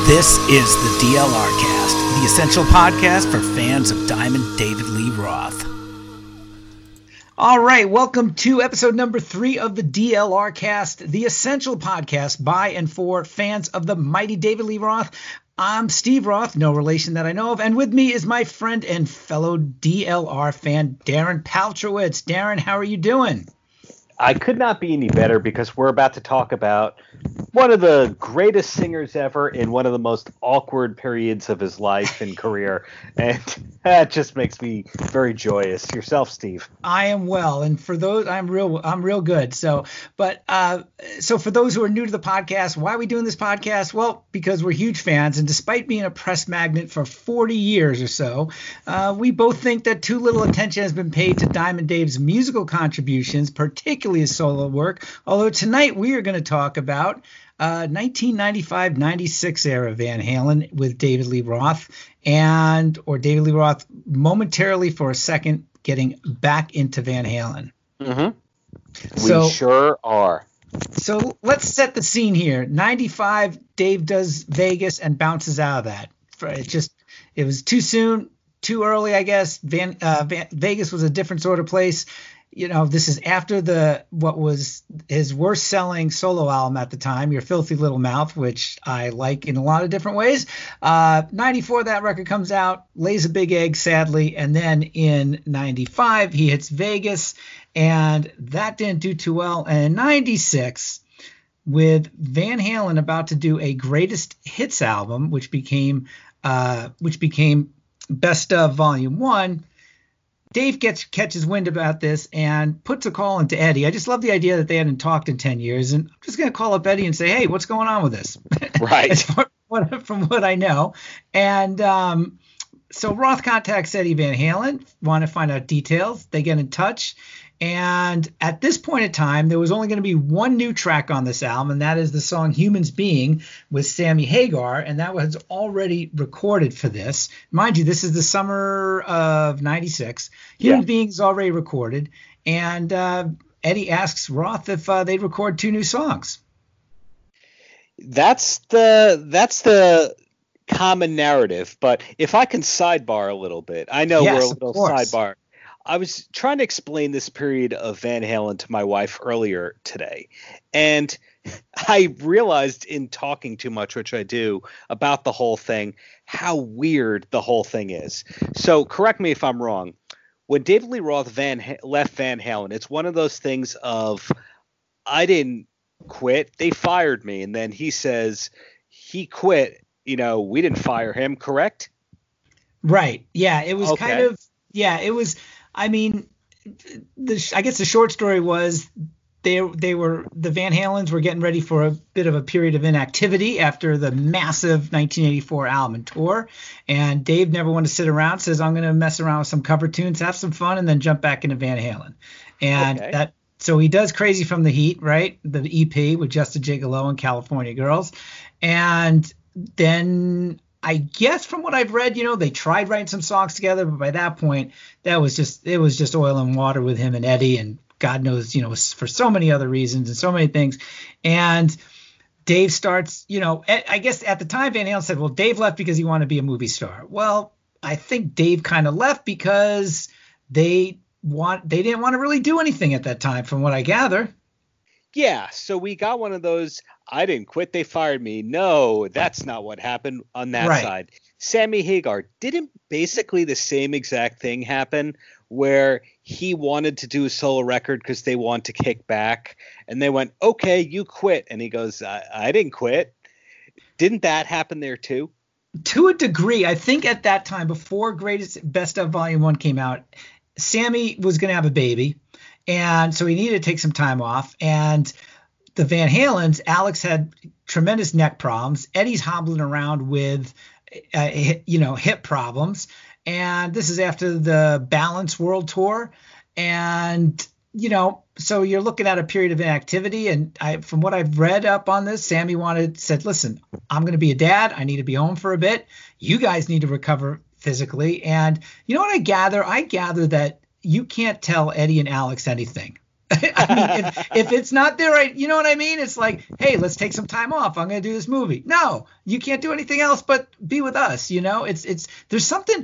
This is the DLR Cast, the essential podcast for fans of Diamond David Lee Roth. All right, welcome to episode number 3 of the DLR Cast, the essential podcast by and for fans of the mighty David Lee Roth. I'm Steve Roth, no relation that I know of, and with me is my friend and fellow DLR fan, Darren Paltrowitz. Darren, how are you doing? I could not be any better because we're about to talk about one of the greatest singers ever in one of the most awkward periods of his life and career. And that just makes me very joyous. Yourself, Steve? I am well. And for those, I'm real good. So for those who are new to the podcast, why are we doing this podcast? Well, because we're huge fans. And despite being a press magnet for 40 years or so, we both think that too little attention has been paid to Diamond Dave's musical contributions, particularly his solo work. Although tonight we are going to talk about 1995-96 era Van Halen with David Lee Roth, or David Lee Roth momentarily for a second getting back into Van Halen. Mm-hmm. We sure are. So let's set the scene here. 95, Dave does Vegas and bounces out of that. It was too soon, too early, I guess. Vegas was a different sort of place. You know, this is after what was his worst selling solo album at the time, Your Filthy Little Mouth, which I like in a lot of different ways. 94, that record comes out, lays a big egg, sadly. And then in 95, he hits Vegas, and that didn't do too well. And in 96, with Van Halen about to do a greatest hits album, which became Best of Volume 1, Dave catches wind about this and puts a call into Eddie. I just love the idea that they hadn't talked in 10 years. And I'm just going to call up Eddie and say, hey, what's going on with this? Right. From what I know. And so Roth contacts Eddie Van Halen, want to find out details. They get in touch. And at this point in time, there was only going to be one new track on this album, and that is the song Humans Being with Sammy Hagar, and that was already recorded for this. Mind you, this is the summer of 96. Humans Being is already recorded, and Eddie asks Roth if they'd record 2 new songs. That's the common narrative, but if I can sidebar a little bit, I know we're a little sidebar. I was trying to explain this period of Van Halen to my wife earlier today, and I realized in talking too much, which I do, about the whole thing, how weird the whole thing is. So correct me if I'm wrong. When David Lee Roth left Van Halen, it's one of those things of, I didn't quit, they fired me. And then he says he quit, we didn't fire him, correct? Right. Yeah, it was okay. It was. I mean, I guess the short story was the Van Halens were getting ready for a bit of a period of inactivity after the massive 1984 album and tour. And Dave never wanted to sit around, says, I'm going to mess around with some cover tunes, have some fun, and then jump back into Van Halen. And so he does Crazy from the Heat, right? The EP with Just a Gigolo and California Girls. And then I guess from what I've read, they tried writing some songs together, but by that point, it was just oil and water with him and Eddie, and God knows, for so many other reasons and so many things. And Dave starts, I guess at the time Van Halen said, well, Dave left because he wanted to be a movie star. Well, I think Dave kind of left because they didn't want to really do anything at that time, from what I gather. Yeah, so we got one of those, I didn't quit, they fired me. No, that's not what happened on that side. Sammy Hagar, didn't basically the same exact thing happen where he wanted to do a solo record because they want to kick back, and they went, okay, you quit. And he goes, I didn't quit. Didn't that happen there too? To a degree. I think at that time, before Best of Volume 1 came out, Sammy was going to have a baby. And so he needed to take some time off. And the Van Halens, Alex had tremendous neck problems. Eddie's hobbling around with, hip problems. And this is after the Balance World Tour. And, so you're looking at a period of inactivity. And from what I've read up on this, Sammy said, listen, I'm going to be a dad. I need to be home for a bit. You guys need to recover physically. And you know what I gather? I gather that you can't tell Eddie and Alex anything. I mean, if it's not there, you know what I mean? It's like, hey, let's take some time off. I'm going to do this movie. No, you can't do anything else but be with us. You know, there's something.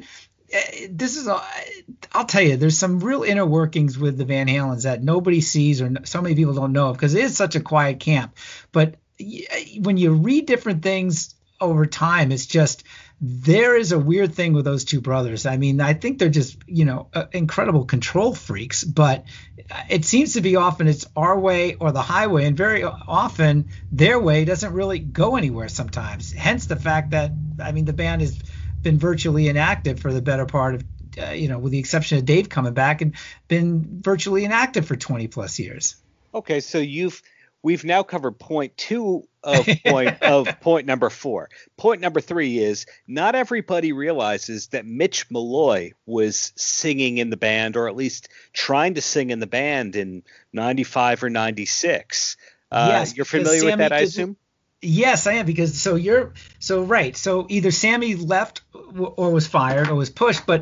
I'll tell you, there's some real inner workings with the Van Halens that nobody sees or so many people don't know of because it is such a quiet camp. But when you read different things over time, it's just there is a weird thing with those two brothers. I mean, I think they're just, incredible control freaks, but it seems to be often it's our way or the highway. And very often their way doesn't really go anywhere sometimes. Hence the fact that, the band has been virtually inactive for the better part of, with the exception of Dave coming back, and been virtually inactive for 20 plus years. Okay. So we've now covered point 2 of point number 4. Point number 3 is not everybody realizes that Mitch Malloy was singing in the band, or at least trying to sing in the band in 95 or 96. Yes, you're familiar with that, I assume? Yes, I am, because so either Sammy left or was fired or was pushed, but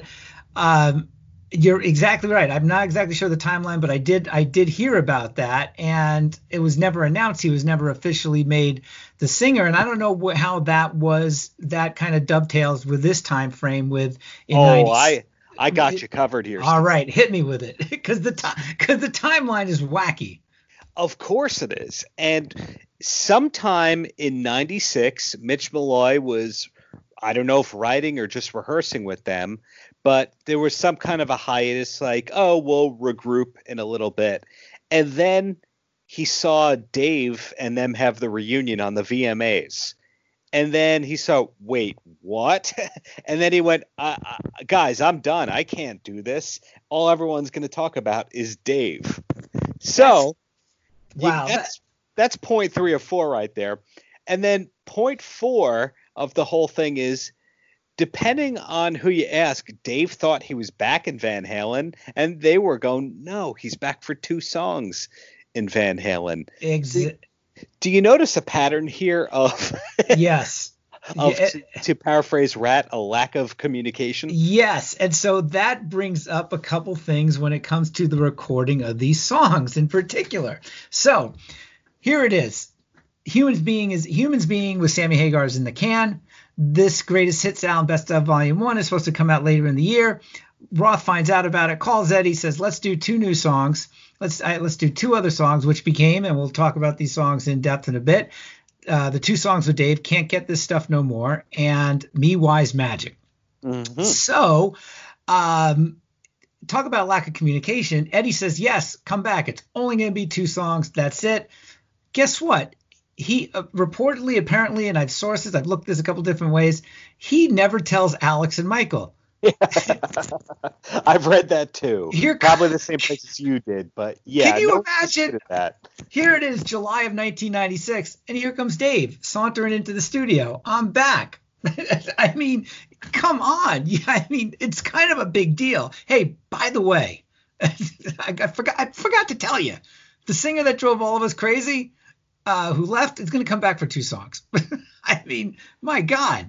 you're exactly right. I'm not exactly sure the timeline, but I did hear about that, and it was never announced. He was never officially made the singer, and I don't know how that kind of dovetails with this time frame with. I got you covered here. All right, hit me with it, because the timeline is wacky. Of course it is. And sometime in 96, Mitch Malloy was, I don't know if writing or just rehearsing with them, but there was some kind of a hiatus, like, oh, we'll regroup in a little bit. And then he saw Dave and them have the reunion on the VMAs. And then he saw, wait, what? And then he went, guys, I'm done. I can't do this. All everyone's going to talk about is Dave. So wow, that's point 3 or 4 right there. And then point 4 of the whole thing is, depending on who you ask, Dave thought he was back in Van Halen, and they were going, no, he's back for 2 songs in Van Halen. Do you notice a pattern here of yes. To paraphrase Rat, a lack of communication? Yes. And so that brings up a couple things when it comes to the recording of these songs in particular. So here it is. Humans Being with Sammy Hagar's in the can. This Greatest Hits album, Best of Volume 1, is supposed to come out later in the year. Roth finds out about it, calls Eddie, says, let's do 2 new songs. Let's do 2 other songs, which became, and we'll talk about these songs in depth in a bit, the 2 songs with Dave, Can't Get This Stuff No More, and Me Wise Magic. Mm-hmm. So talk about lack of communication. Eddie says, yes, come back. It's only going to be 2 songs. That's it. Guess what? He reportedly, apparently, and I've looked this a couple different ways, he never tells Alex and Michael. I've read that too. Probably the same place as you did, but yeah. Can you imagine that? Here it is, July of 1996, and here comes Dave sauntering into the studio. I'm back. I mean, come on. I mean, it's kind of a big deal. Hey, by the way, I forgot to tell you, the singer that drove all of us crazy, who left, is going to come back for 2 songs. I mean, my God.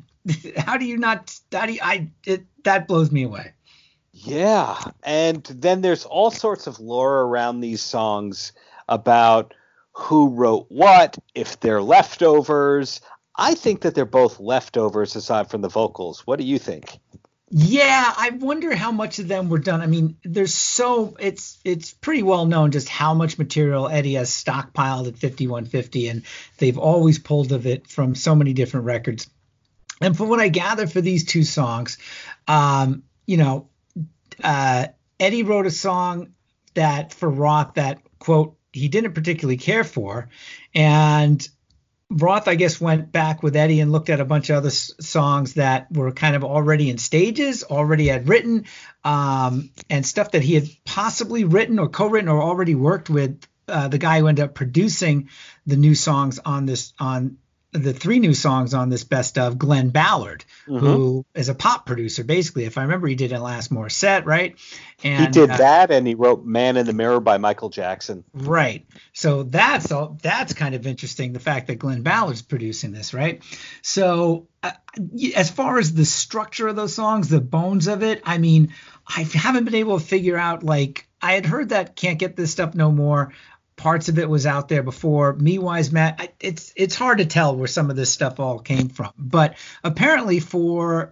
That blows me away. Yeah. And then there's all sorts of lore around these songs about who wrote what, if they're leftovers. I think that they're both leftovers aside from the vocals. What do you think? Yeah, I wonder how much of them were done. I mean, it's pretty well known just how much material Eddie has stockpiled at 5150, and they've always pulled of it from so many different records. And from what I gather for these 2 songs, Eddie wrote a song that for Roth that, quote, he didn't particularly care for. And Roth, I guess, went back with Eddie and looked at a bunch of other songs that were kind of already in stages, already had written, and stuff that he had possibly written or co-written or already worked with the guy who ended up producing the new songs on the 3 new songs on this best of, Glenn Ballard, who is a pop producer, basically. If I remember, he did Alanis Morissette, right? And he did that, and he wrote Man in the Mirror by Michael Jackson. Right. So that's kind of interesting, the fact that Glenn Ballard's producing this, right? So as far as the structure of those songs, the bones of it, I mean, I haven't been able to figure out, like, I had heard that Can't Get This Stuff No More. Parts of it was out there before. Me Wise Matt. It's hard to tell where some of this stuff all came from, but apparently for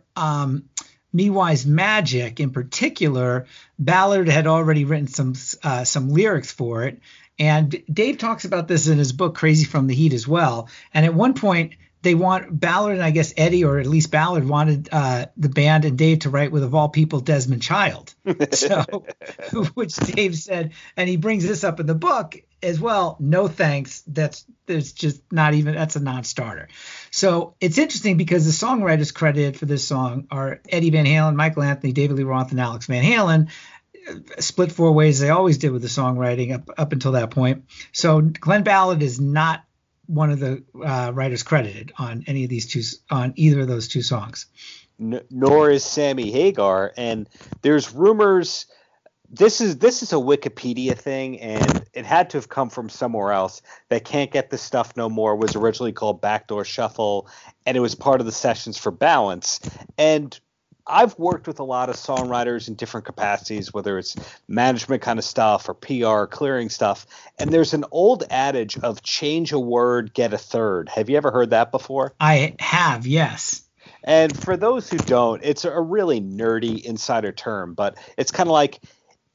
Me Wise Magic in particular, Ballard had already written some lyrics for it, and Dave talks about this in his book Crazy from the Heat as well. And at one point, they want Ballard and I guess Eddie, or at least Ballard, wanted the band and Dave to write with, of all people, Desmond Child. So, which Dave said, and he brings this up in the book as well. No thanks. That's just not even. That's a non-starter. So it's interesting because the songwriters credited for this song are Eddie Van Halen, Michael Anthony, David Lee Roth, and Alex Van Halen. Split four ways. They always did with the songwriting up until that point. So Glenn Ballard is not one of the writers credited on any of these on either of those two songs. Nor is Sammy Hagar. And there's rumors. This is a Wikipedia thing, and it had to have come from somewhere else. That Can't Get This Stuff No More was originally called Backdoor Shuffle, and it was part of the sessions for Balance. And I've worked with a lot of songwriters in different capacities, whether it's management kind of stuff or PR, clearing stuff. And there's an old adage of change a word, get a third. Have you ever heard that before? I have, yes. And for those who don't, it's a really nerdy insider term, but it's kind of like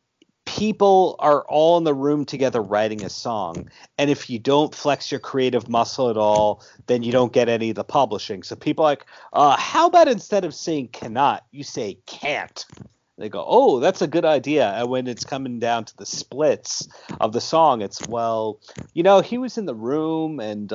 people are all in the room together writing a song. And if you don't flex your creative muscle at all, then you don't get any of the publishing. So people are like, how about instead of saying cannot, you say can't? They go, oh, that's a good idea. And when it's coming down to the splits of the song, it's, well, he was in the room and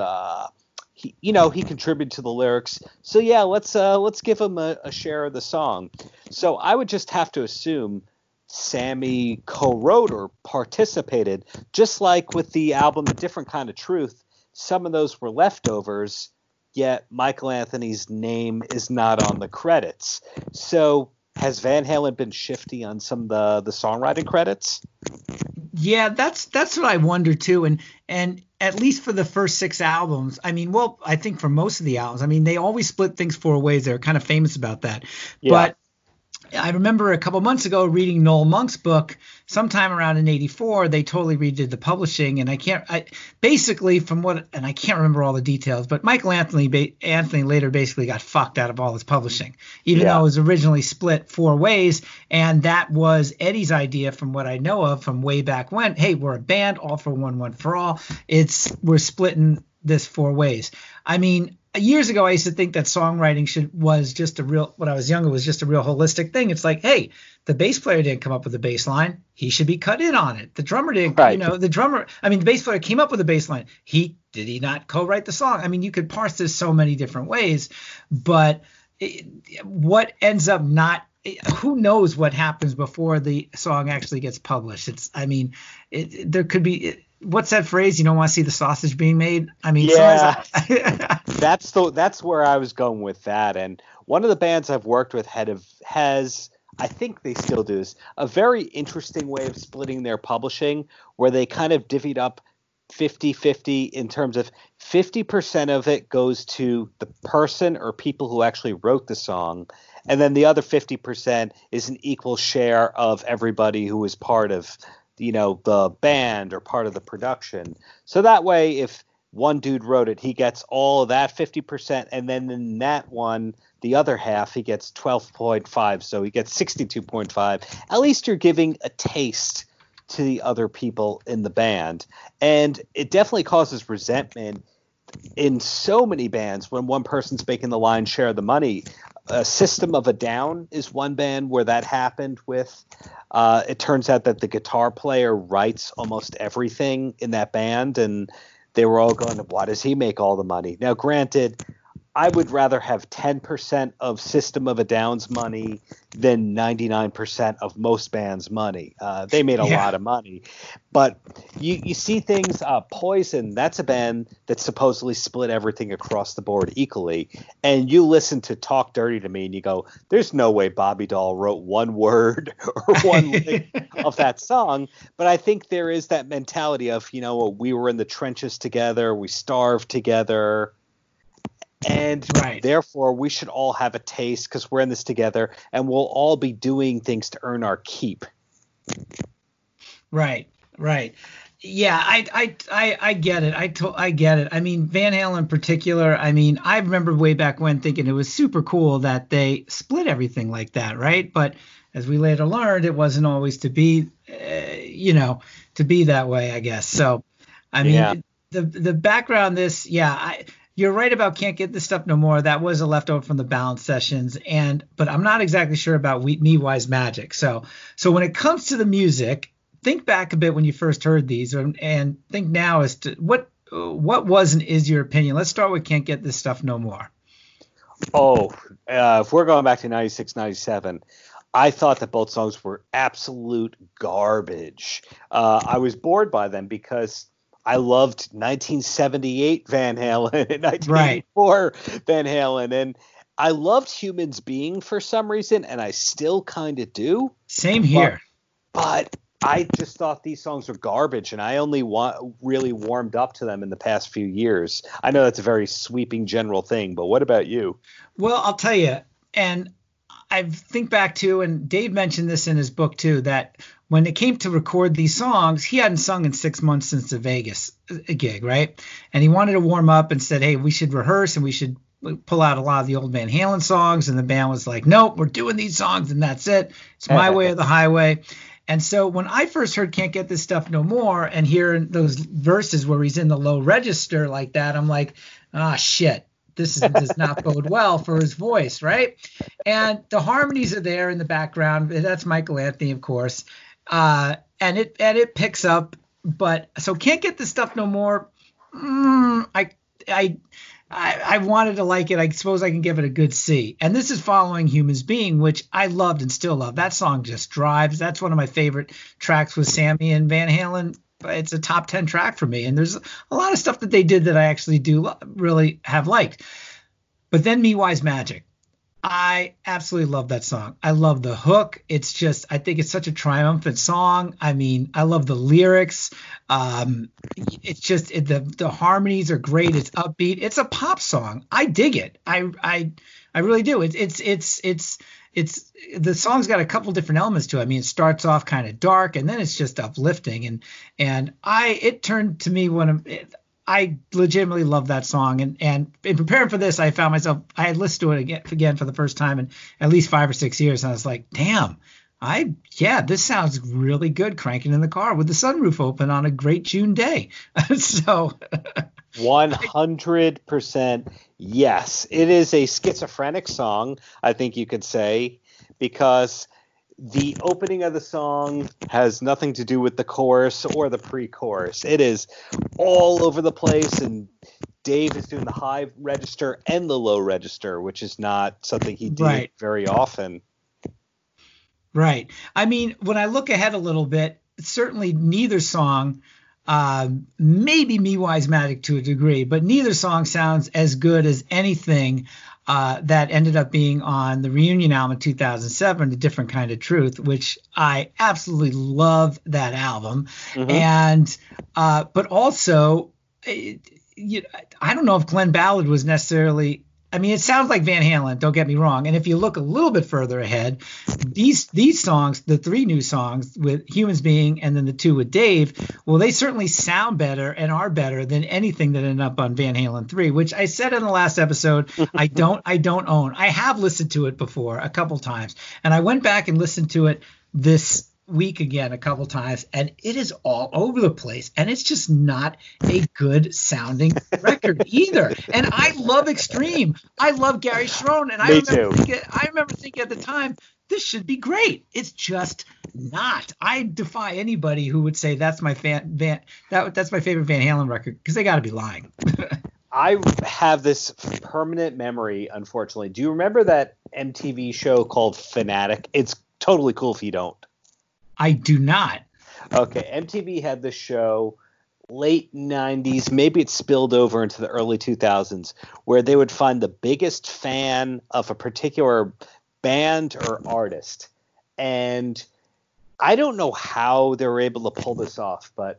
he contributed to the lyrics. So yeah, let's give him a share of the song. So I would just have to assume Sammy co-wrote or participated, just like with the album A Different Kind of Truth. Some of those were leftovers, yet Michael Anthony's name is not on the credits. So has Van Halen been shifty on some of the songwriting credits? Yeah, that's what I wonder too. And at least for the first 6 albums, I mean, well, I think for most of the albums, I mean, they always split things 4 ways. They're kind of famous about that. Yeah. But I remember a couple months ago reading Noel Monk's book. Sometime around in '84, they totally redid the publishing, and I can't remember all the details, but Michael Anthony later basically got fucked out of all his publishing, even though it was originally split 4 ways, and that was Eddie's idea, from what I know of, from way back when. Hey, we're a band, all for one, one for all. We're splitting this 4 ways. I mean, years ago, I used to think that songwriting was just a real holistic thing. It's like, hey, the bass player didn't come up with the bass line. He should be cut in on it. The drummer didn't, the bass player came up with the bass line. Did he not co-write the song? I mean, you could parse this so many different ways, but what ends up who knows what happens before the song actually gets published? There could be, what's that phrase? You don't want to see the sausage being made. I mean, yeah, that's where I was going with that. And one of the bands I've worked with has, I think they still do this, a very interesting way of splitting their publishing, where they kind of divvied up 50-50 in terms of 50% of it goes to the person or people who actually wrote the song. And then the other 50% is an equal share of everybody who was part of, the band or part of the production. So that way, if one dude wrote it, he gets all of that 50%. And then in that one, the other half, he gets 12.5. So he gets 62.5. At least you're giving a taste to the other people in the band. And it definitely causes resentment in so many bands when one person's making the lion's share of the money. System of a Down is one band where that happened with. It turns out that the guitar player writes almost everything in that band, and they were all going, why does he make all the money? Now, granted, I would rather have 10% of System of a Down's money than 99% of most bands' money. They made a lot of money. But you see things, Poison, that's a band that supposedly split everything across the board equally. And you listen to Talk Dirty to Me and you go, there's no way Bobby Dahl wrote one word or one lick of that song. But I think there is that mentality of, we were in the trenches together, we starved together. And therefore, we should all have a taste because we're in this together, and we'll all be doing things to earn our keep. Right. Right. Yeah, I get it. I get it. I mean, Van Halen in particular. I mean, I remember way back when thinking it was super cool that they split everything like that, right? But as we later learned, it wasn't always to be, to be that way, I guess. So, I Yeah. mean, the background this, yeah, you're right about Can't Get This Stuff No More. That was a leftover from the Balance sessions, but I'm not exactly sure about Me Wise Magic. So when it comes to the music, think back a bit when you first heard these, and think now as to what was and is your opinion. Let's start with Can't Get This Stuff No More. If we're going back to 96, 97, I thought that both songs were absolute garbage. I was bored by them because I loved 1978 Van Halen and 1984 Van Halen, and I loved Humans Being for some reason, and I still kind of do. Same here. But I just thought these songs were garbage, and I only really warmed up to them in the past few years. I know that's a very sweeping general thing, but what about you? Well, I'll tell you, and I think back to, and Dave mentioned this in his book too, that when it came to record these songs, he hadn't sung in 6 months since the Vegas gig, right? And he wanted to warm up and said, hey, we should rehearse and we should pull out a lot of the old Van Halen songs. And the band was like, nope, we're doing these songs and that's it. It's my way or the highway. And so when I first heard Can't Get This Stuff No More and hearing those verses where he's in the low register like that, I'm like, shit. This does not bode well for his voice, right? And the harmonies are there in the background. That's Michael Anthony, of course. And it picks up. But so Can't Get This Stuff No More. I wanted to like it. I suppose I can give it a good C. And this is following Humans Being, which I loved and still love. That song just drives. That's one of my favorite tracks with Sammy and Van Halen. It's a top 10 track for me. And there's a lot of stuff that they did that I actually do really have liked. But then Me Wise Magic. I absolutely love that song. I love the hook. It's just, I think it's such a triumphant song. I mean, I love the lyrics. It's just, the harmonies are great. It's upbeat. It's a pop song. I dig it. I really do. It's the song's got a couple different elements to it. I mean, it starts off kind of dark and then it's just uplifting. And it turned to me I legitimately love that song. And in preparing for this, I found myself, I had listened to it again for the first time in at least 5 or 6 years. And I was like, damn, this sounds really good cranking in the car with the sunroof open on a great June day. So 100% yes. It is a schizophrenic song, I think you could say, because the opening of the song has nothing to do with the chorus or the pre-chorus. It is all over the place, and Dave is doing the high register and the low register, which is not something he did very often. Right. I mean, when I look ahead a little bit, certainly neither song, maybe Me Wise Magic to a degree, but neither song sounds as good as anything that ended up being on the reunion album in 2007, A Different Kind of Truth, which I absolutely love that album. Mm-hmm. And but also, I don't know if Glenn Ballard was necessarily. I mean, it sounds like Van Halen, don't get me wrong. And if you look a little bit further ahead, these songs, the 3 new songs with Humans Being and then the 2 with Dave, well, they certainly sound better and are better than anything that ended up on Van Halen 3, which I said in the last episode, I don't own. I have listened to it before a couple times, and I went back and listened to it this week again a couple times, and it is all over the place, and it's just not a good sounding record either. And I love Extreme. I love Gary Cherone, and I remember thinking at the time, this should be great. It's just not. I defy anybody who would say that's my that's my favorite Van Halen record, because they got to be lying. I have this permanent memory, unfortunately. Do you remember that MTV show called Fanatic? It's totally cool if you don't. I do not. Okay, MTV had this show late 90s, maybe it spilled over into the early 2000s, where they would find the biggest fan of a particular band or artist. And I don't know how they were able to pull this off, but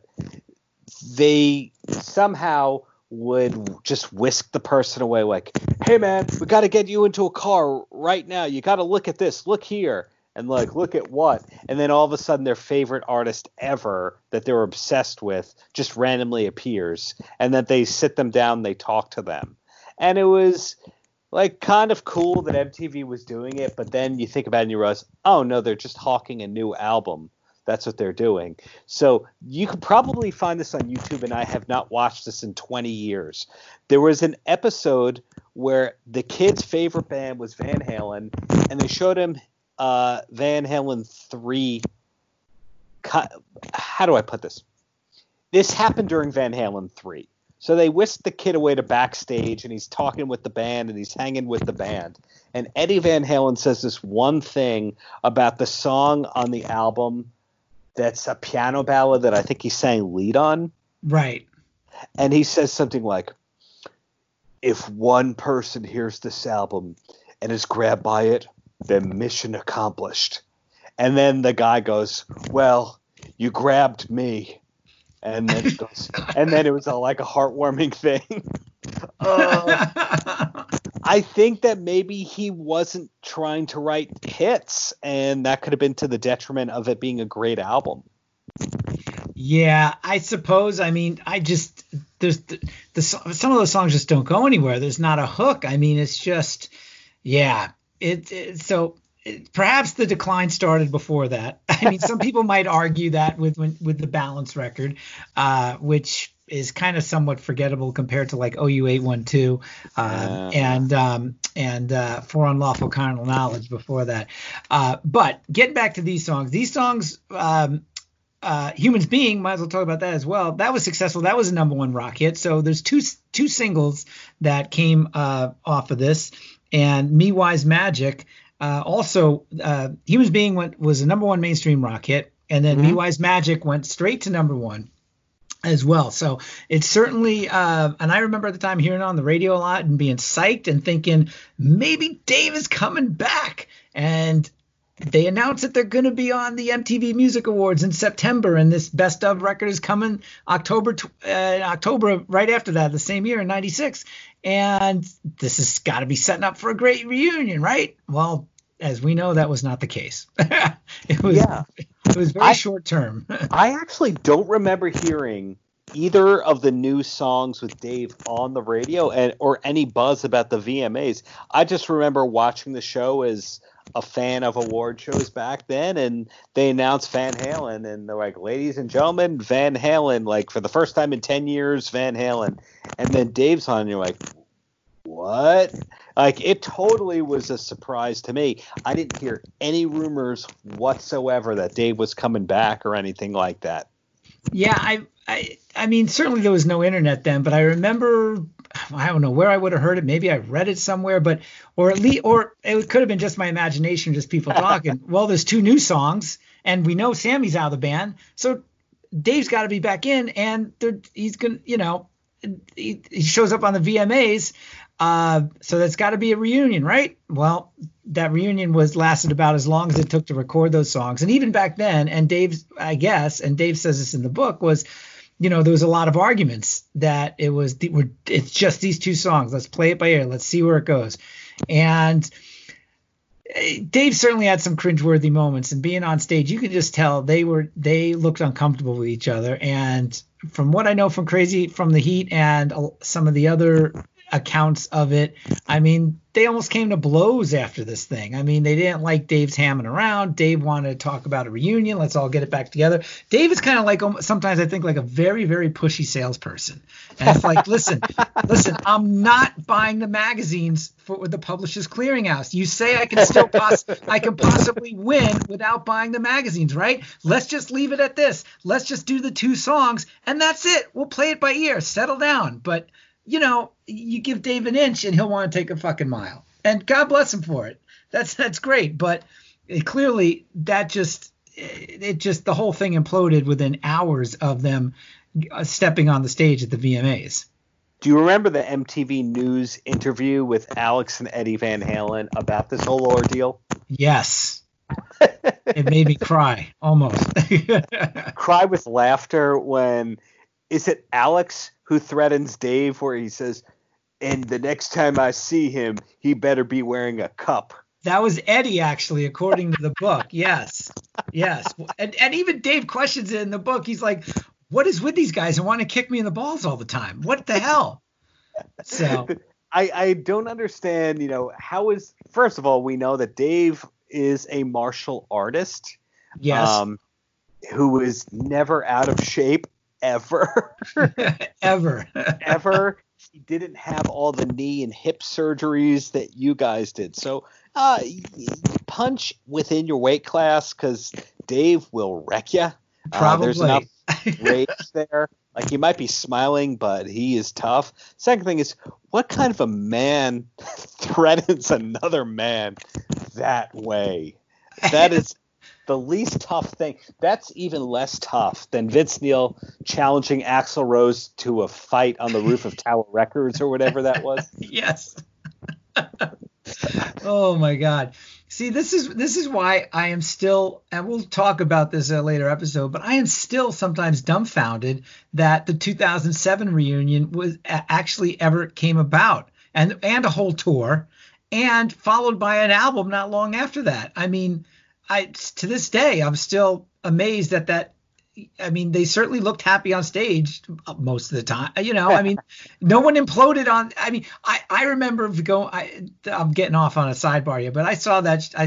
they somehow would just whisk the person away like, hey, man, we got to get you into a car right now. You got to look at this. Look here. and like, look at what, and then all of a sudden their favorite artist ever that they're obsessed with just randomly appears, and that they sit them down, they talk to them, and it was like kind of cool that MTV was doing it, but then you think about it and you realize, oh no, they're just hawking a new album. That's what they're doing. So you could probably find this on YouTube, and I have not watched this in 20 years. There was an episode where the kid's favorite band was Van Halen, and they showed him Van Halen 3. How do I put this? This happened during Van Halen 3. So they whisked the kid away to backstage, and he's talking with the band, and he's hanging with the band. And Eddie Van Halen says this one thing about the song on the album that's a piano ballad that I think he sang lead on. Right. And he says something like, if one person hears this album and is grabbed by it, then mission accomplished. And then the guy goes, well, you grabbed me. And then it goes, and then it was like a heartwarming thing. I think that maybe he wasn't trying to write hits, and that could have been to the detriment of it being a great album. Yeah, I suppose. I mean, there's some of those songs just don't go anywhere. There's not a hook. I mean, it's just, yeah. Perhaps the decline started before that. I mean, some people might argue that with the Balance record, which is kind of somewhat forgettable compared to like OU 812 and For Unlawful Carnal Knowledge before that. But getting back to these songs, Humans Being, might as well talk about that as well. That was successful. That was a #1 rock hit. So there's two singles that came off of this, and Me Wise Magic. Also, Humans Being was a #1 mainstream rock hit, and then Me Wise Magic went straight to #1 as well. So it's certainly, and I remember at the time hearing it on the radio a lot and being psyched and thinking maybe Dave is coming back. And they announced that they're going to be on the MTV Music Awards in September, and this Best Of record is coming October right after that, the same year in '96. And this has got to be setting up for a great reunion, right? Well, as we know, that was not the case. It was very short term. I actually don't remember hearing either of the new songs with Dave on the radio or any buzz about the VMAs. I just remember watching the show as a fan of award shows back then, and they announced Van Halen, and they're like, ladies and gentlemen, Van Halen, like for the first time in 10 years, Van Halen. And then Dave's on, and you're like, what? Like, it totally was a surprise to me. I didn't hear any rumors whatsoever that Dave was coming back or anything like that. Yeah, I mean, certainly there was no internet then, but I remember, I don't know where I would have heard it. Maybe I read it somewhere, or it could have been just my imagination, just people talking. Well, there's 2 new songs, and we know Sammy's out of the band, so Dave's got to be back in, and he's gonna, he shows up on the VMAs. So that's got to be a reunion, right? Well, that reunion lasted about as long as it took to record those songs. And even back then, and Dave says this in the book, was, there was a lot of arguments that it's just these 2 songs. Let's play it by ear. Let's see where it goes. And Dave certainly had some cringeworthy moments, and being on stage, you could just tell they looked uncomfortable with each other. And from what I know from the Heat and some of the other accounts of it, I mean, they almost came to blows after this thing. I mean, they didn't like Dave's hamming around. Dave wanted to talk about a reunion. Let's all get it back together. Dave is kind of like, sometimes I think, like a very, very pushy salesperson. And it's like, listen, I'm not buying the magazines for the Publishers Clearinghouse. You say I can still I can possibly win without buying the magazines, right? Let's just leave it at this. Let's just do the 2 songs, and that's it. We'll play it by ear. Settle down. But you give Dave an inch and he'll want to take a fucking mile. And God bless him for it. That's great. But clearly the whole thing imploded within hours of them stepping on the stage at the VMAs. Do you remember the MTV News interview with Alex and Eddie Van Halen about this whole ordeal? Yes. It made me cry almost. Cry with laughter when, is it Alex who threatens Dave where he says, and the next time I see him, he better be wearing a cup. That was Eddie, actually, according to the book. Yes. And even Dave questions it in the book. He's like, what is with these guys and want to kick me in the balls all the time? What the hell? So I don't understand, first of all, we know that Dave is a martial artist. Yes. Who is never out of shape ever. Ever. He didn't have all the knee and hip surgeries that you guys did. So punch within your weight class because Dave will wreck you. Probably. There's enough rage there. Like, he might be smiling, but he is tough. Second thing is, what kind of a man threatens another man that way? That is the least tough thing. That's even less tough than Vince Neil challenging Axl Rose to a fight on the roof of Tower Records or whatever that was. Yes. Oh my God. See, this is why I am still, and we'll talk about this in a later episode, but I am still sometimes dumbfounded that the 2007 reunion was actually ever came about, and a whole tour, and followed by an album not long after that. I mean, to this day, I'm still amazed at that. I mean, they certainly looked happy on stage most of the time. I mean, no one imploded on. I mean, I remember I'm getting off on a sidebar here, but I saw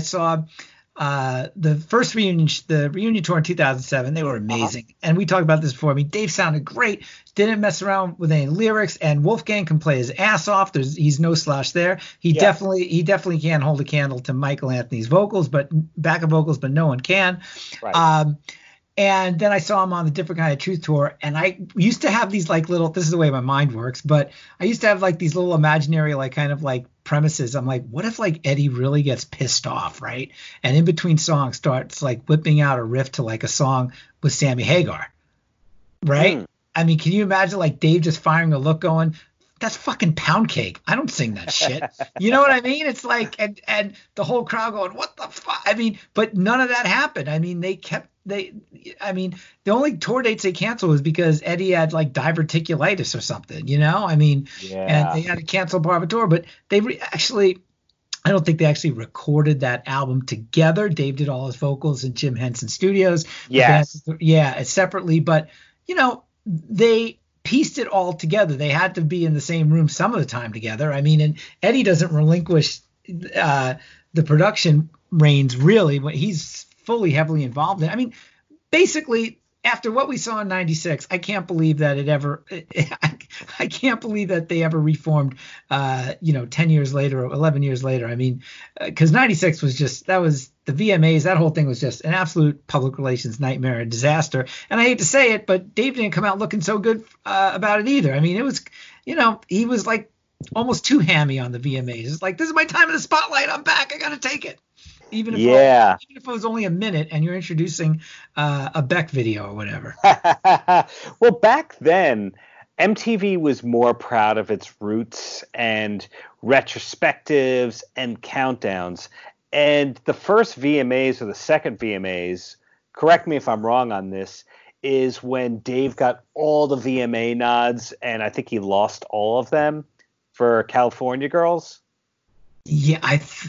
the first reunion, the reunion tour in 2007. They were amazing, and we talked about this before. I mean, Dave sounded great, didn't mess around with any lyrics, and Wolfgang can play his ass off. He's no slouch there. He definitely can hold a candle to Michael Anthony's vocals, but backup vocals, but no one can. Right. And then I saw him on the Different Kind of Truth tour, and I used to have these like little, this is the way my mind works, but I used to have like these little imaginary like kind of like premises. I'm like, what if like Eddie really gets pissed off, right? And in between songs starts like whipping out a riff to like a song with Sammy Hagar, right? I mean, can you imagine like Dave just firing a look going, that's fucking pound cake. I don't sing that shit. You know what I mean? It's like, and the whole crowd going, what the fuck? I mean, but none of that happened. I mean, the only tour dates they canceled was because Eddie had like diverticulitis or something, I mean, and they had to cancel part of a tour, but they I don't think they actually recorded that album together. Dave did all his vocals in Jim Henson Studios. Yes. Separately, but they pieced it all together. They had to be in the same room some of the time together. I mean, and Eddie doesn't relinquish the production reins really when he's fully heavily involved in it. I mean, basically after what we saw in 96, I can't believe that I can't believe that they ever reformed 10 years later or 11 years later. I mean, because 96 was that was the VMAs, that whole thing was just an absolute public relations nightmare, a disaster. And I hate to say it, but Dave didn't come out looking so good about it either. I mean, it was, he was like almost too hammy on the VMAs. It's like, this is my time in the spotlight. I'm back. I got to take it. Even if it was only a minute and you're introducing a Beck video or whatever. Well, back then, MTV was more proud of its roots and retrospectives and countdowns. And the first VMAs or the second VMAs, correct me if I'm wrong on this, is when Dave got all the VMA nods, and I think he lost all of them for California Girls. Yeah,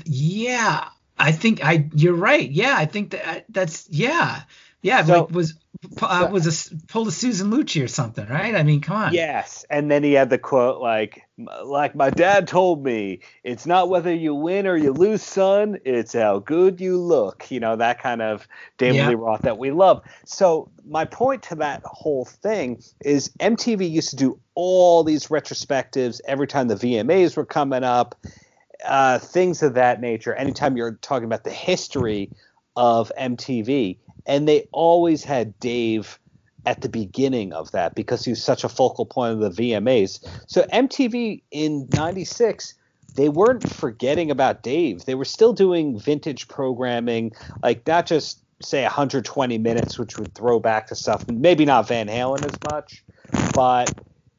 I think you're right. Yeah, I think that's yeah. So, like was pulled a Susan Lucci or something, right? I mean, come on. Yes, and then he had the quote like my dad told me, it's not whether you win or you lose, son, it's how good you look. That kind of David Lee Roth that we love. So my point to that whole thing is MTV used to do all these retrospectives every time the VMAs were coming up. Things of that nature, anytime you're talking about the history of MTV, and they always had Dave at the beginning of that because he was such a focal point of the VMAs. So MTV in 96, they weren't forgetting about Dave. They were still doing vintage programming, like not just say 120 minutes, which would throw back to stuff, maybe not Van Halen as much, but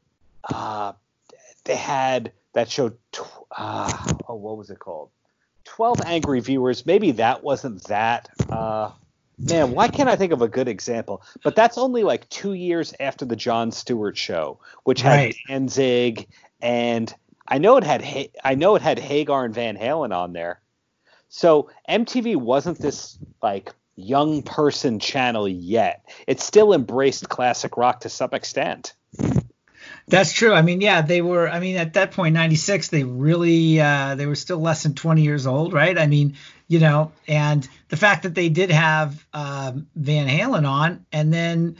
they had that show, what was it called? 12 Angry Viewers. Maybe that wasn't that. Man, why can't I think of a good example? But that's only like 2 years after the Jon Stewart show, which had Danzig, and I know it had Hagar and Van Halen on there. So MTV wasn't this like young person channel yet. It still embraced classic rock to some extent. That's true. I mean, yeah, they were. I mean, at that point, '96, they really they were still less than 20 years old, right? I mean, and the fact that they did have Van Halen on, and then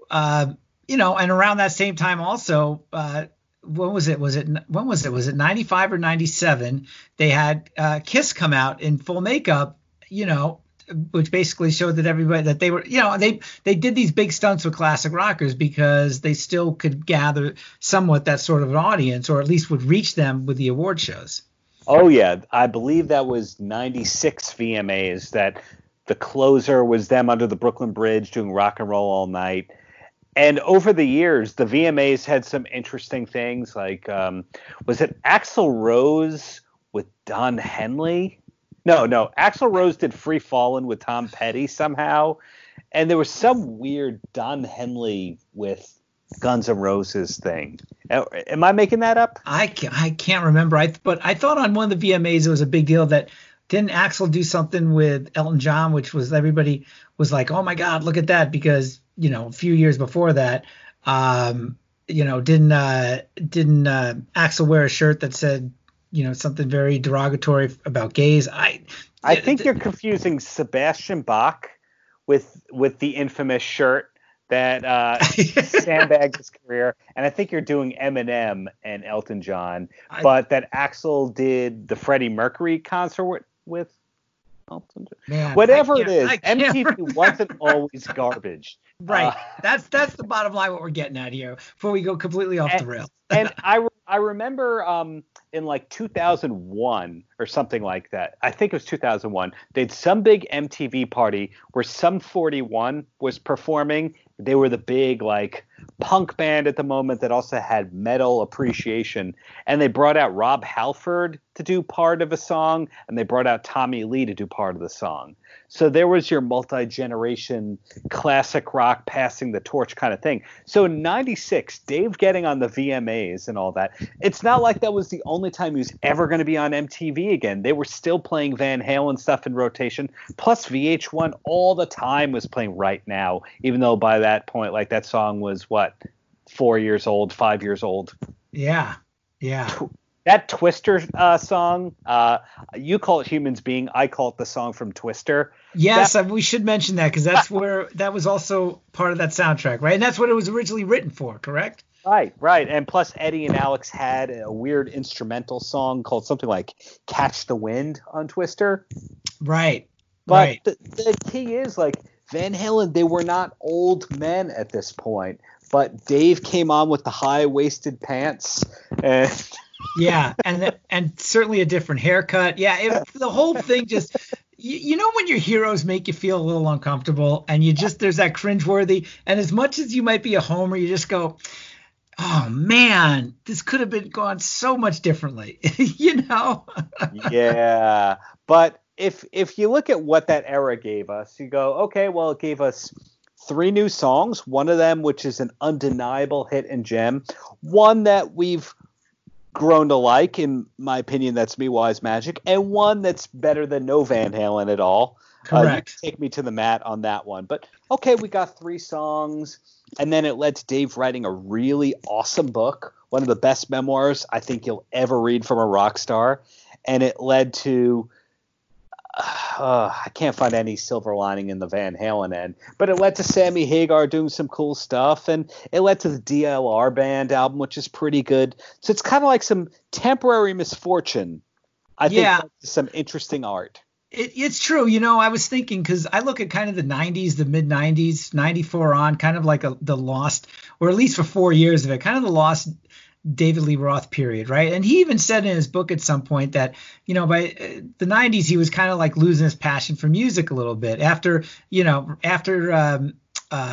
and around that same time also, when was it? Was it 95 or 97? They had Kiss come out in full makeup, which basically showed that everybody that they were, they did these big stunts with classic rockers because they still could gather somewhat that sort of an audience, or at least would reach them with the award shows. Oh yeah, I believe that was 96 VMAs that the closer was them under the Brooklyn Bridge doing Rock and Roll All Night. And over the years, the VMAs had some interesting things like, was it Axl Rose with Don Henley? No, Axl Rose did Free Fallin' with Tom Petty somehow. And there was some weird Don Henley with Guns N' Roses thing. Am I making that up? I can't remember. But I thought on one of the VMAs it was a big deal that didn't Axl do something with Elton John, which was everybody was like, oh my God, look at that, because a few years before that, didn't Axl wear a shirt that said something very derogatory about gays? I think you're confusing Sebastian Bach with the infamous shirt that sandbagged his career, and I think you're doing Eminem and Elton John, but that Axl did the Freddie Mercury concert with Elton John. Man, whatever it is, MTV wasn't always garbage. Right. That's the bottom line, what we're getting at here before we go completely off the rails. And I remember in like 2001 or something like that. I think it was 2001. They had some big MTV party where Sum 41 was performing. They were the big like punk band at the moment that also had metal appreciation. And they brought out Rob Halford to do part of a song, and they brought out Tommy Lee to do part of the song. So there was your multi-generation classic rock passing the torch kind of thing. So in 96, Dave getting on the VMAs and all that, it's not like that was the only time he was ever going to be on MTV again. They were still playing Van Halen stuff in rotation. Plus VH1 all the time was playing Right Now, even though by that point, like that song was what, 4 years old, 5 years old. Yeah. That Twister song, you call it Humans Being, I call it the song from Twister. Yes, we should mention that because that's where that was also part of that soundtrack, right? And that's what it was originally written for, correct? Right. And plus Eddie and Alex had a weird instrumental song called something like Catch the Wind on Twister. Right. But the key is, like, Van Halen, they were not old men at this point, but Dave came on with the high-waisted pants and... Yeah, and certainly a different haircut. Yeah, the whole thing just, when your heroes make you feel a little uncomfortable, and there's that cringeworthy, and as much as you might be a homer, you just go, oh man, this could have been gone so much differently, Yeah, but if you look at what that era gave us, you go, okay, well, it gave us 3 new songs, one of them which is an undeniable hit and gem, one that we've grown to like, in my opinion, that's Me Wise Magic, and one that's better than no Van Halen at all. Correct. You can take me to the mat on that one. But okay, we got 3 songs, and then it led to Dave writing a really awesome book, one of the best memoirs I think you'll ever read from a rock star, and it led to I can't find any silver lining in the Van Halen end, but it led to Sammy Hagar doing some cool stuff, and it led to the DLR Band album, which is pretty good. So it's kind of like some temporary misfortune. I think some interesting art. It's true. I was thinking, because I look at kind of the 90s, the mid 90s, 94 on, kind of like the lost, or at least for 4 years of it, kind of the lost David Lee Roth period, right? And he even said in his book at some point that, by the 90s, he was kind of like losing his passion for music a little bit after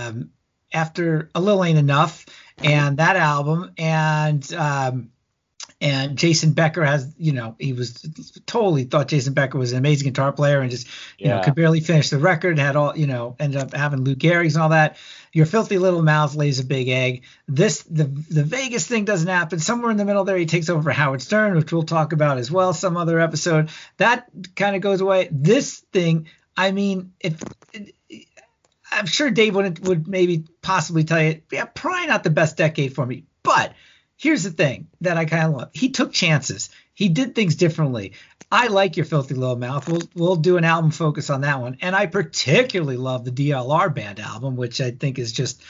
A Little Ain't Enough and that album. And And Jason Becker he was totally thought Jason Becker was an amazing guitar player and just, could barely finish the record, had all, ended up having Lou Gehrig's and all that. Your Filthy Little Mouth lays a big egg. The Vegas thing doesn't happen. Somewhere in the middle there, he takes over for Howard Stern, which we'll talk about as well some other episode. That kind of goes away. This thing, I mean, I'm sure Dave would maybe possibly tell you, yeah, probably not the best decade for me, but here's the thing that I kind of love. He took chances. He did things differently. I like Your Filthy Little Mouth. We'll do an album focus on that one. And I particularly love the DLR Band album, which I think is just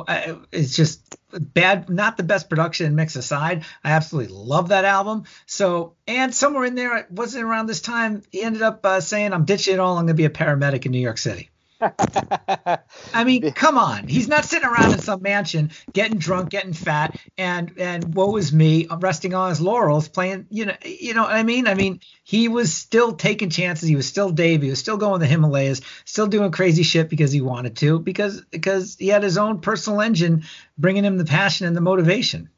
bad. Not the best production and mix aside. I absolutely love that album. So, and somewhere in there, it wasn't around this time, he ended up saying, I'm ditching it all. I'm going to be a paramedic in New York City. I mean, come on. He's not sitting around in some mansion getting drunk, getting fat, and woe is me, resting on his laurels, playing, you know what I mean? I mean, he was still taking chances. He was still Dave. He was still going to the Himalayas, still doing crazy shit because he wanted to, because he had his own personal engine bringing him the passion and the motivation.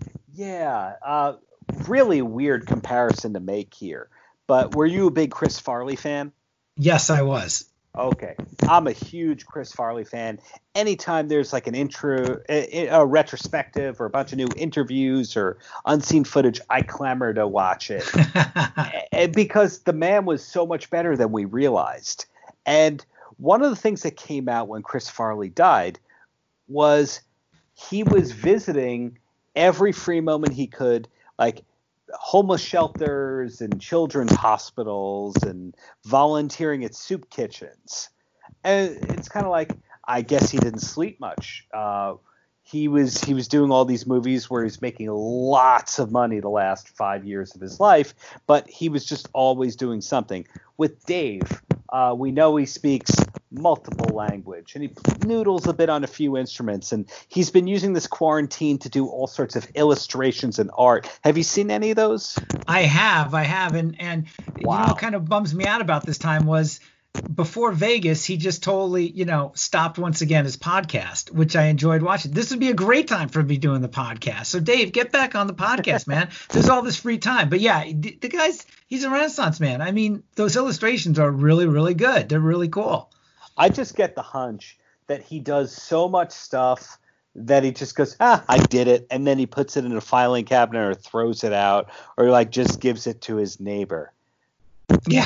Yeah, really weird comparison to make here. But were you a big Chris Farley fan? Yes, I was. Okay. I'm a huge Chris Farley fan. Anytime there's like an a retrospective or a bunch of new interviews or unseen footage, I clamor to watch it because the man was so much better than we realized. And one of the things that came out when Chris Farley died was he was visiting every free moment he could, like homeless shelters and children's hospitals and volunteering at soup kitchens. And it's kind of like, I guess he didn't sleep much. He was doing all these movies where he's making lots of money the last 5 years of his life, but he was just always doing something. With Dave, we know he speaks multiple language and he noodles a bit on a few instruments, and he's been using this quarantine to do all sorts of illustrations and art. Have you seen any of those? I have. And wow. What kind of bums me out about this time was before Vegas, he just totally, stopped once again his podcast, which I enjoyed watching. This would be a great time for me doing the podcast. So Dave, get back on the podcast, man. There's all this free time. But yeah, the guy's, he's a Renaissance man. I mean, those illustrations are really, really good. They're really cool. I just get the hunch that he does so much stuff that he just goes, I did it. And then he puts it in a filing cabinet or throws it out or like just gives it to his neighbor. Yeah.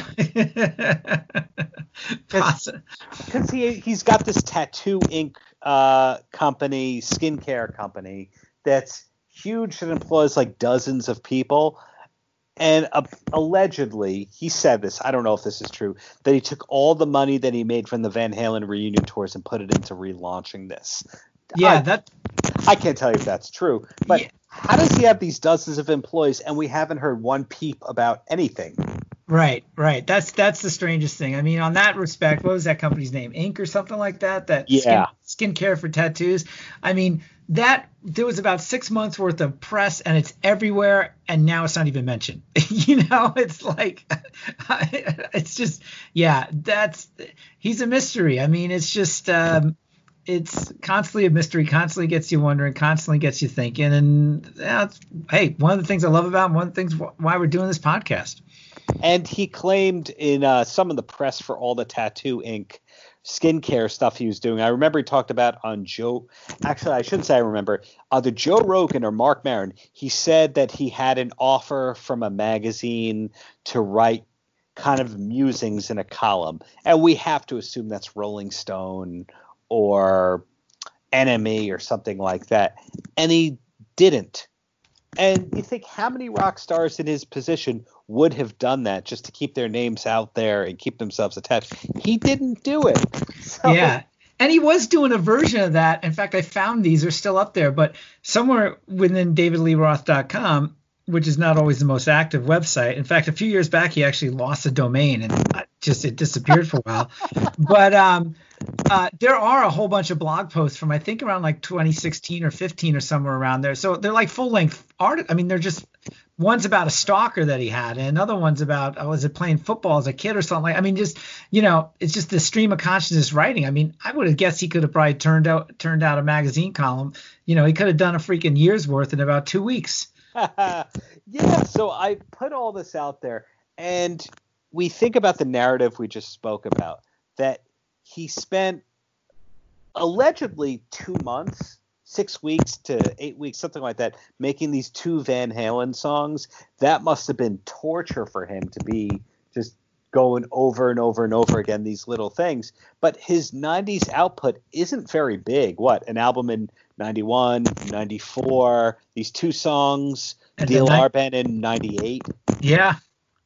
Because he's got this tattoo ink company, skincare company that's huge that employs like dozens of people. And allegedly, he said this, I don't know if this is true, that he took all the money that he made from the Van Halen reunion tours and put it into relaunching this. Yeah, I can't tell you if that's true, but yeah. How does he have these dozens of employees and we haven't heard one peep about anything? Right. That's the strangest thing. I mean, on that respect, what was that company's name? Ink or something like that? Skincare for tattoos. I mean, that there was about 6 months worth of press and it's everywhere. And now it's not even mentioned. It's like, it's just, yeah, he's a mystery. I mean, it's just, it's constantly a mystery, constantly gets you wondering, constantly gets you thinking. And hey, one of the things I love about him, one of the things why we're doing this podcast. And he claimed in some of the press for all the tattoo ink skincare stuff he was doing. I remember he talked about on Joe. Actually, I shouldn't say I remember. Either Joe Rogan or Mark Maron. He said that he had an offer from a magazine to write kind of musings in a column. And we have to assume that's Rolling Stone or NME or something like that. And he didn't. And you think how many rock stars in his position would have done that just to keep their names out there and keep themselves attached? He didn't do it. So. Yeah. And he was doing a version of that. In fact, I found these are still up there, but somewhere within davidleeroth.com, which is not always the most active website. In fact, a few years back, he actually lost a domain and it disappeared for a while. But there are a whole bunch of blog posts from I think around like 2016 or 15 or somewhere around there. So they're like full length art. I mean, they're just one's about a stalker that he had, and another one's about was it playing football as a kid or something like. I mean, just it's just the stream of consciousness writing. I mean, I would have guessed he could have probably turned out a magazine column. He could have done a freaking year's worth in about 2 weeks. Yeah, so I put all this out there, and we think about the narrative we just spoke about, that he spent allegedly 2 months, 6 weeks to 8 weeks, something like that, making these 2 Van Halen songs. That must have been torture for him to be just going over and over and over again, these little things. But his 90s output isn't very big. What, an album in 91, 94, these 2 songs, and DLR Band in 98? Yeah.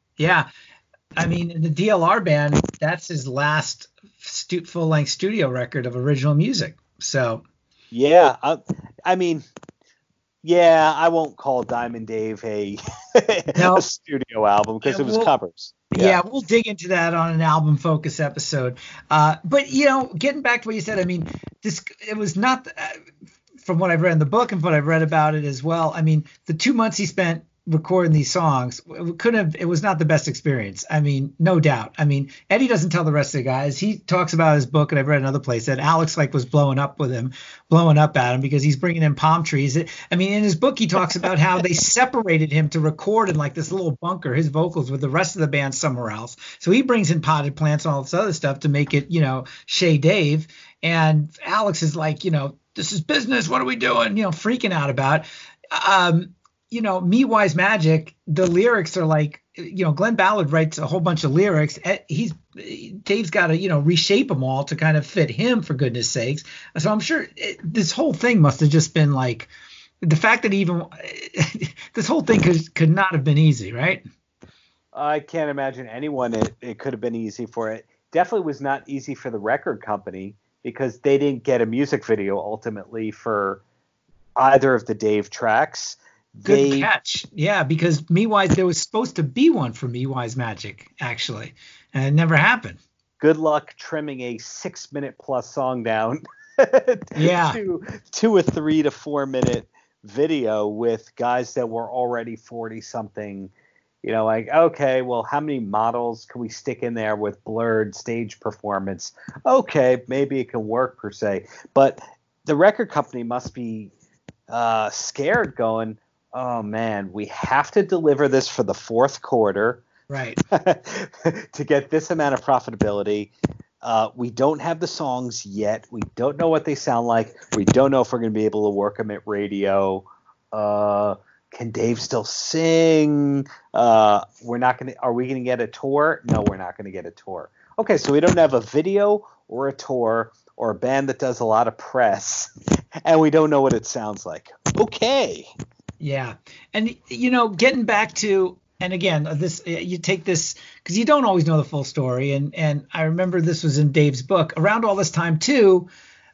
I mean, the DLR Band, that's his last full-length studio record of original music. So. Yeah, I mean, yeah, I won't call Diamond Dave a studio album because it was covers. Yeah, we'll dig into that on an album focus episode. But getting back to what you said, I mean, it was not from what I've read in the book and what I've read about it as well. I mean, the 2 months he spent recording these songs, it was not the best experience. I mean, no doubt. I mean, Eddie doesn't tell the rest of the guys. He talks about his book, and I've read another place that Alex was blowing up at him because he's bringing in palm trees. I mean, in his book, he talks about how they separated him to record in like this little bunker, his vocals, with the rest of the band somewhere else. So he brings in potted plants and all this other stuff to make it, Shea Dave. And Alex is like, this is business. What are we doing? Freaking out about it. Me Wise Magic, the lyrics are like, Glenn Ballard writes a whole bunch of lyrics. Dave's got to, reshape them all to kind of fit him, for goodness sakes. So I'm sure this whole thing must have just been like, the fact that this whole thing could not have been easy, right? I can't imagine anyone it could have been easy for. It definitely was not easy for the record company, because they didn't get a music video ultimately for either of the Dave tracks. Good catch. Yeah, because there was supposed to be one for Me Wise Magic, actually, and it never happened. Good luck trimming a 6-minute plus song down to a 3 to 4 minute video with guys that were already 40 something. Like, okay, well, how many models can we stick in there with blurred stage performance? Okay, maybe it can work per se. But the record company must be scared, going, oh man, we have to deliver this for the fourth quarter, right? To get this amount of profitability. We don't have the songs yet. We don't know what they sound like. We don't know if we're going to be able to work them at radio. Can Dave still sing? Are we going to get a tour? No, we're not going to get a tour. Okay, so we don't have a video or a tour or a band that does a lot of press, and we don't know what it sounds like. Okay. Yeah. And, getting back to, and again, you take this because you don't always know the full story. And I remember this was in Dave's book around all this time too.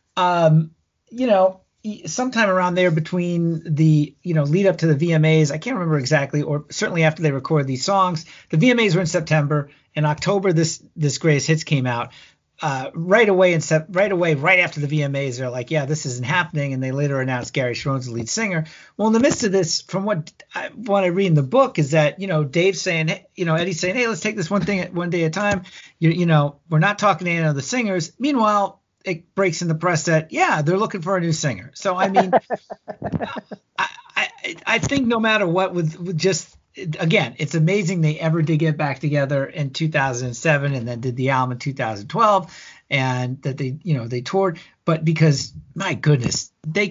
Sometime around there between the, lead up to the VMAs, I can't remember exactly, or certainly after they recorded these songs. The VMAs were in September. In October, this Greatest Hits came out. Right away, right after the VMAs, they're like, yeah, this isn't happening. And they later announced Gary Sharon's the lead singer. Well, in the midst of this, from what I read in the book, is that, Dave's saying, Eddie's saying, hey, let's take this one day at a time. We're not talking to any of the singers. Meanwhile, it breaks in the press that, yeah, they're looking for a new singer. So, I mean, I think no matter what, with just, again, it's amazing they ever did get back together in 2007 and then did the album in 2012, and that they toured. But because, my goodness,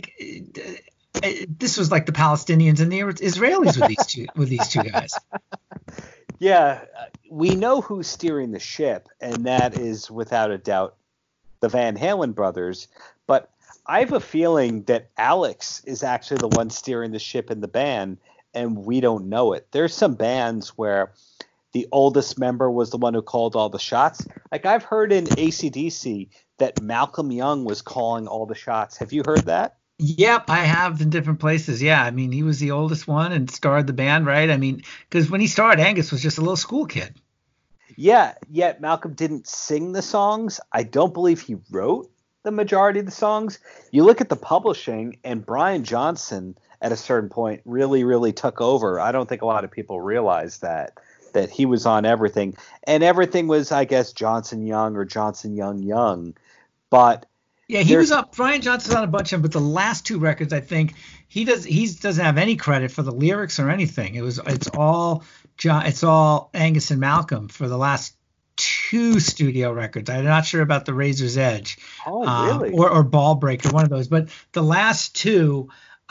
this was like the Palestinians and the Israelis with these two guys. Yeah, we know who's steering the ship, and that is without a doubt the Van Halen brothers. But I have a feeling that Alex is actually the one steering the ship in the band, and we don't know it. There's some bands where the oldest member was the one who called all the shots. Like, I've heard in AC/DC that Malcolm Young was calling all the shots. Have you heard that? Yep, I have in different places. Yeah, I mean, he was the oldest one and started the band, right? I mean, because when he started, Angus was just a little school kid. Yeah, yet Malcolm didn't sing the songs. I don't believe he wrote the majority of the songs. You look at the publishing, and Brian Johnson at a certain point really, really took over. I don't think a lot of people realize that he was on everything. And everything was, I guess, Johnson Young or Johnson Young. But Yeah, he was up. Brian Johnson's on a bunch of them, but the last two records, I think he doesn't have any credit for the lyrics or anything. It's all Angus and Malcolm for the last two studio records. I'm not sure about the Razor's Edge, really? or Ball Breaker, one of those. But the last two,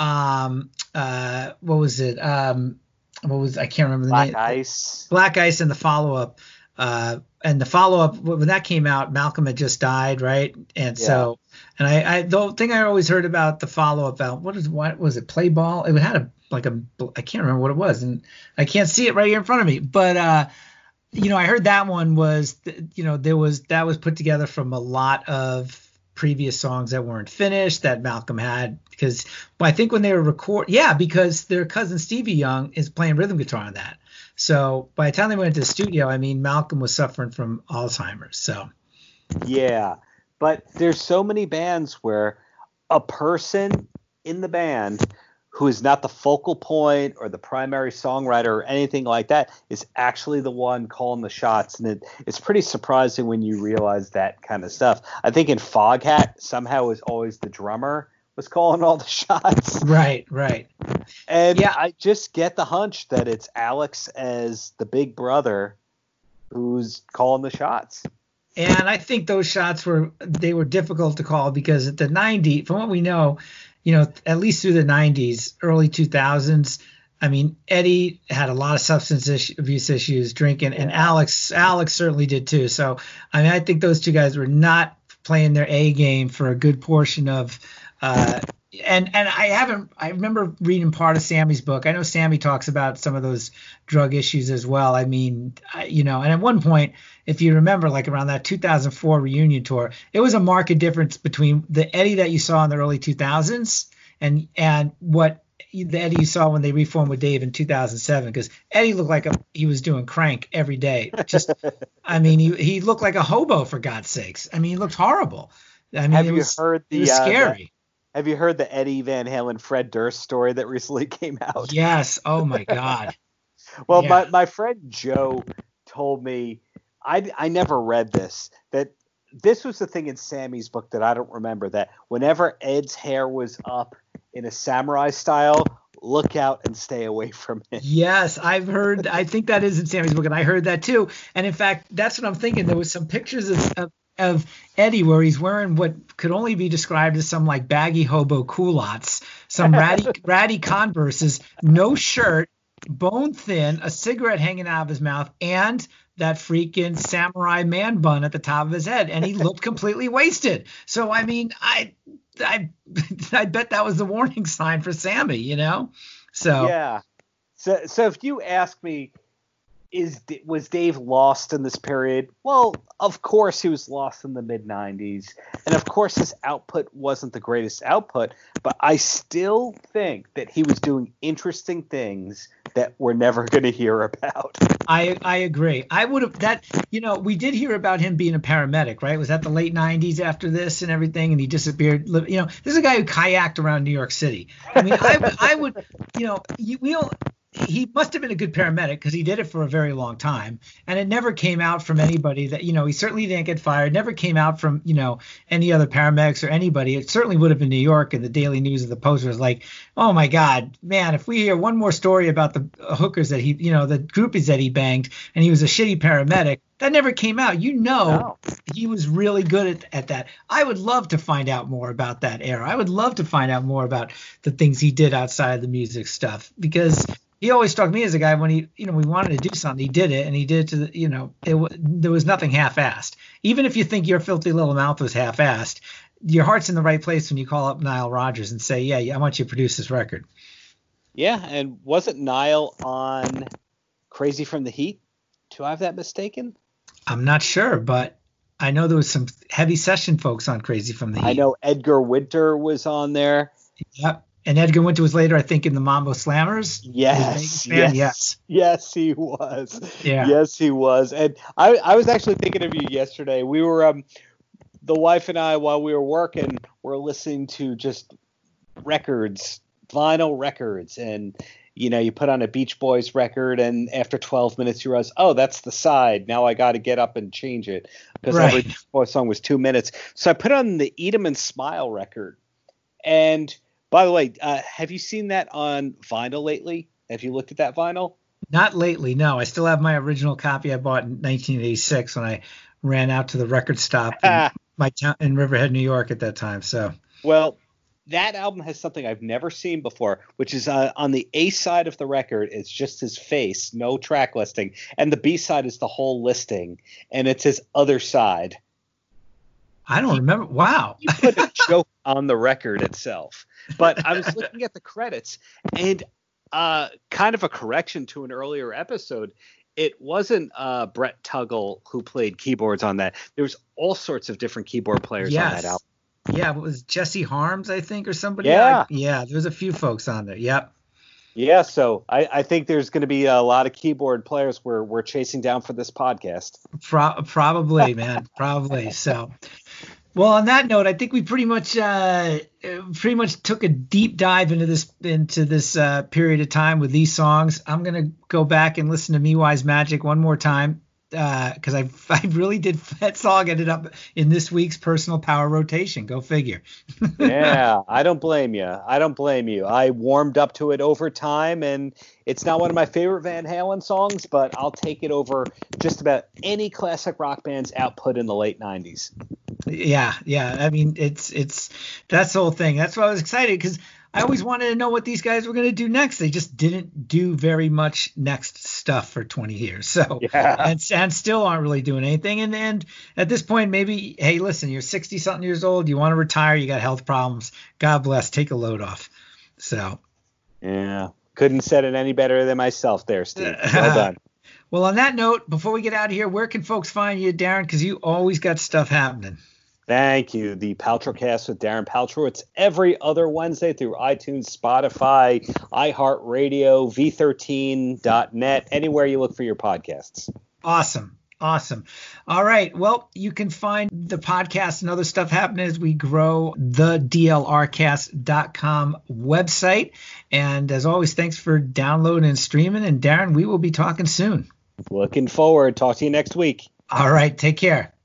what was it? I can't remember the name. Black Ice, and the follow-up. And the follow-up, when that came out, Malcolm had just died, right? And so, and I the thing I always heard about the follow-up album, what was it? Play Ball? It had I can't remember what it was, and I can't see it right here in front of me. But I heard that one was, that was put together from a lot of previous songs that weren't finished that Malcolm had, because I think when they were because their cousin Stevie Young is playing rhythm guitar on that. So by the time they went into the studio, I mean, Malcolm was suffering from Alzheimer's. So yeah, but there's so many bands where a person in the band who is not the focal point or the primary songwriter or anything like that is actually the one calling the shots. And it's pretty surprising when you realize that kind of stuff. I think in Foghat, somehow it was always the drummer was calling all the shots. Right. And yeah, I just get the hunch that it's Alex as the big brother who's calling the shots. And I think those shots were difficult to call because at the 90s, from what we know, at least through the 90s, early 2000s, I mean, Eddie had a lot of substance abuse issues, drinking, and Alex certainly did too. So, I mean, I think those two guys were not playing their A game for a good portion of and I remember reading part of Sammy's book. I know Sammy talks about some of those drug issues as well. I mean, and at one point, if you remember, like around that 2004 reunion tour, it was a marked difference between the Eddie that you saw in the early 2000s and what the Eddie you saw when they reformed with Dave in 2007, because Eddie looked like he was doing crank every day. Just, I mean, he looked like a hobo, for God's sakes. I mean, he looked horrible. I mean, it was scary. Have you heard the Eddie Van Halen Fred Durst story that recently came out? Yes. Oh my God. Well, yeah. my friend Joe told me, I never read this, that this was the thing in Sammy's book that I don't remember, that whenever Ed's hair was up in a samurai style, look out and stay away from it. Yes, I've heard. I think that is in Sammy's book, and I heard that too. And in fact, that's what I'm thinking. There was some pictures of Eddie where he's wearing what could only be described as some like baggy hobo culottes, some ratty Converses, no shirt, bone thin, a cigarette hanging out of his mouth, and that freaking samurai man bun at the top of his head, and he looked completely wasted. So I mean, I bet that was the warning sign for Sammy, So yeah. So if you ask me, was Dave lost in this period? Well, of course he was lost in the mid-90s, and of course his output wasn't the greatest output, but I still think that he was doing interesting things that we're never going to hear about. I agree. I would have we did hear about him being a paramedic, right? Was that the late 90s after this and everything, and he disappeared? This is a guy who kayaked around New York City. I mean, I would, he must have been a good paramedic because he did it for a very long time, and it never came out from anybody that, he certainly didn't get fired. Never came out from, any other paramedics or anybody. It certainly would have been New York, and the Daily News of the Post was like, oh my God, man, if we hear one more story about the hookers that he, the groupies that he banged, and he was a shitty paramedic, that never came out. No. He was really good at that. I would love to find out more about that era. I would love to find out more about the things he did outside of the music stuff, because he always struck me as a guy when he, we wanted to do something, he did it, and he did it to there was nothing half-assed. Even if you think Your Filthy Little Mouth was half-assed, your heart's in the right place when you call up Nile Rodgers and say, yeah, I want you to produce this record. Yeah, and wasn't Nile on Crazy from the Heat? Do I have that mistaken? I'm not sure, but I know there was some heavy session folks on Crazy from the Heat. I know Edgar Winter was on there. Yep. And Edgar Winter was later, I think, in the Mambo Slammers. Yes, he was. Yeah. Yes, he was. And I was actually thinking of you yesterday. We were, the wife and I, while we were working, were listening to just records, vinyl records, and you put on a Beach Boys record, and after 12 minutes you realize, oh, that's the side. Now I got to get up and change it because every Beach Boys song was 2 minutes. So I put on the Eat 'em and Smile record. And by the way, have you seen that on vinyl lately? Have you looked at that vinyl? Not lately, no. I still have my original copy I bought in 1986 when I ran out to the record stop in my town in Riverhead, New York at that time. So, well, that album has something I've never seen before, which is on the A side of the record, it's just his face, no track listing, and the B side is the whole listing, and it's his other side. I don't remember. Wow. He put a joke on the record itself. But I was looking at the credits, and kind of a correction to an earlier episode, it wasn't Brett Tuggle who played keyboards on that. There was all sorts of different keyboard players on that album. Yeah, it was Jesse Harms, I think, or somebody. Yeah. There's a few folks on there. Yep. Yeah, so I think there's going to be a lot of keyboard players we're chasing down for this podcast. Probably, man. Probably. So, well, on that note, I think we pretty much took a deep dive into this period of time with these songs. I'm going to go back and listen to Me Wise Magic one more time. Because I really did. That song ended up in this week's personal power rotation. Go figure. Yeah, I don't blame you. I warmed up to it over time, and it's not one of my favorite Van Halen songs, but I'll take it over just about any classic rock band's output in the late 90s. Yeah. I mean, it's that's the whole thing. That's why I was excited, because I always wanted to know what these guys were going to do next. They just didn't do very much next stuff for 20 years. So, and still aren't really doing anything. And at this point, maybe, hey, listen, you're 60 something years old. You want to retire. You got health problems. God bless. Take a load off. So. Yeah. Couldn't said it any better than myself there, Steve. Well done. Well, on that note, before we get out of here, where can folks find you, Darren? Because you always got stuff happening. Thank you. The Paltrowcast with Darren Paltrow. It's every other Wednesday through iTunes, Spotify, iHeartRadio, V13.net, anywhere you look for your podcasts. Awesome. All right. Well, you can find the podcast and other stuff happening as we grow the DLRcast.com website. And as always, thanks for downloading and streaming. And Darren, we will be talking soon. Looking forward. Talk to you next week. All right. Take care.